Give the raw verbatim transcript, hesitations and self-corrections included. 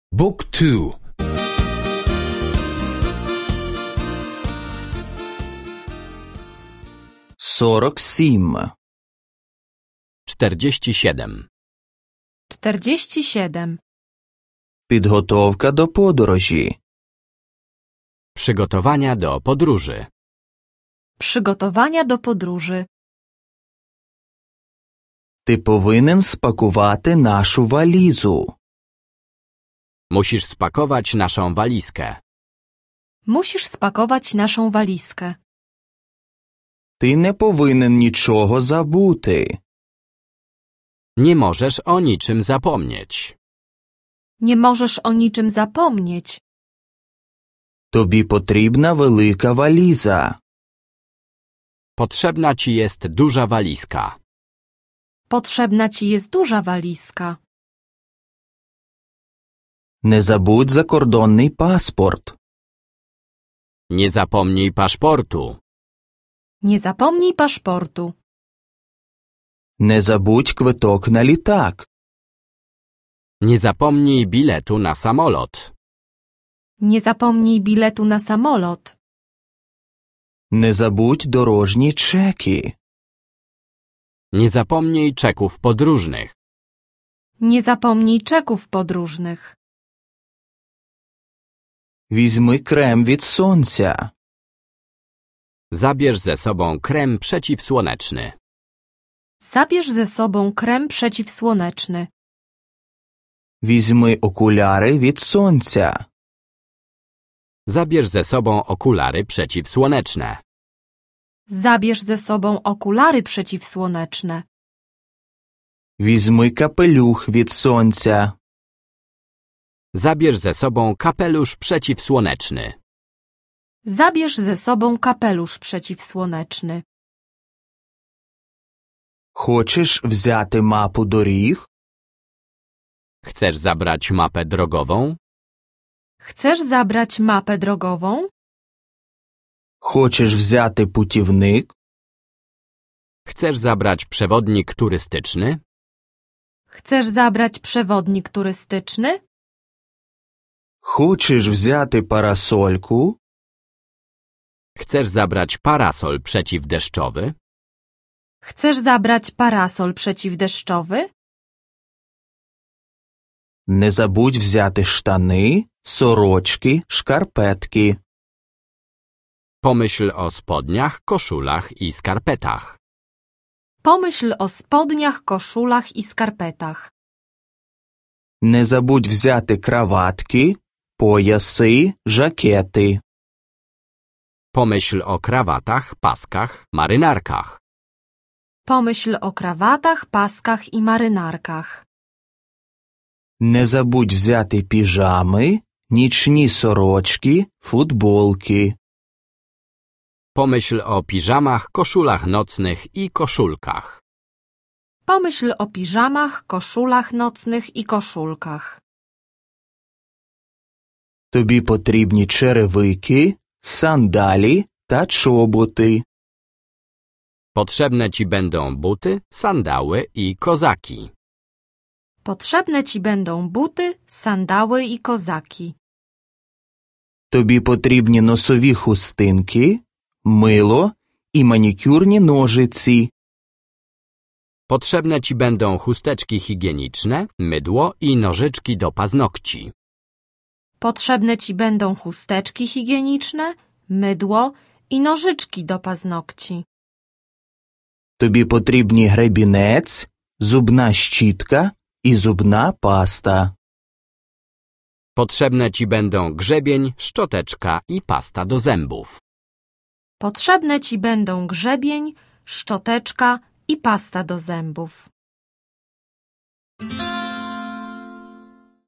Book two. сорок сім. czterdzieści siedem. czterdzieści siedem. Підготовка до подорожі. Przygotowania do podróży. Przygotowania do podróży. Ти повинен спакувати нашу валізу. Musisz spakować naszą walizkę. Musisz spakować naszą walizkę. Ти не повинен нічого забути. Nie możesz o niczym zapomnieć. Nie możesz o niczym zapomnieć. Тобі потрібна велика валіза. Potrzebna ci jest duża walizka. Potrzebna ci jest duża walizka. Не забудь закордонний паспорт. Nie zapomnij paszportu. Nie zapomnij paszportu. Не забудь квиток на літак. Nie zapomnij biletu na samolot. Nie zapomnij biletu na samolot. Не забудь дорожні чеки. Nie zapomnij czeków podróżnych. Nie zapomnij czeków podróżnych. Візьми крем від сонця. Zabierz ze sobą krem przeciwsłoneczny. Zabierz ze sobą krem przeciwsłoneczny. Візьми окуляри від сонця. Zabierz ze sobą okulary przeciwsłoneczne. Zabierz ze sobą okulary przeciwsłoneczne. Візьми капелюх від сонця. Zabierz ze sobą kapelusz przeciwsłoneczny. Zabierz ze sobą kapelusz przeciwsłoneczny. Хочеш взяти мапу доріг? Chcesz zabrać mapę drogową? Chcesz zabrać mapę drogową? Хочеш взяти путівник? Chcesz zabrać przewodnik turystyczny? Chcesz zabrać przewodnik turystyczny? Хочеш взяти парасольку? Chcesz zabrać parasol przeciwdeszczowy? Chcesz zabrać parasol przeciwdeszczowy? Не забудь взяти штани, сорочки, шкарпетки. Pomyśl o spodniach, koszulach i skarpetach. Pomyśl o spodniach, koszulach i skarpetach. Не забудь взяти краватки, пояси, жакети. Pomyśl o krawatach, paskach, marynarkach. Pomyśl o krawatach, paskach i marynarkach. Не забудь взяти піжами, нічні сорочки, футболки. Pomyśl o piżamach, koszulach nocnych i koszulkach. Pomyśl o piżamach, koszulach nocnych i koszulkach. Тобі потрібні черевики, сандалі та чоботи. Potrzebne ci będą buty, sandały i kozaki. Potrzebne ci będą buty, sandały i kozaki. Тобі потрібні носові хустинки, мило і манікюрні ножиці. Potrzebne ci będą chusteczki higieniczne, mydło i nożyczki do paznokci. Potrzebne ci będą chusteczki higieniczne, mydło i nożyczki do paznokci. Тобі потрібні гребінець, зубна щітка і зубна паста. Potrzebne ci będą grzebień, szczoteczka i pasta do zębów. Potrzebne ci będą grzebień, szczoteczka i pasta do zębów.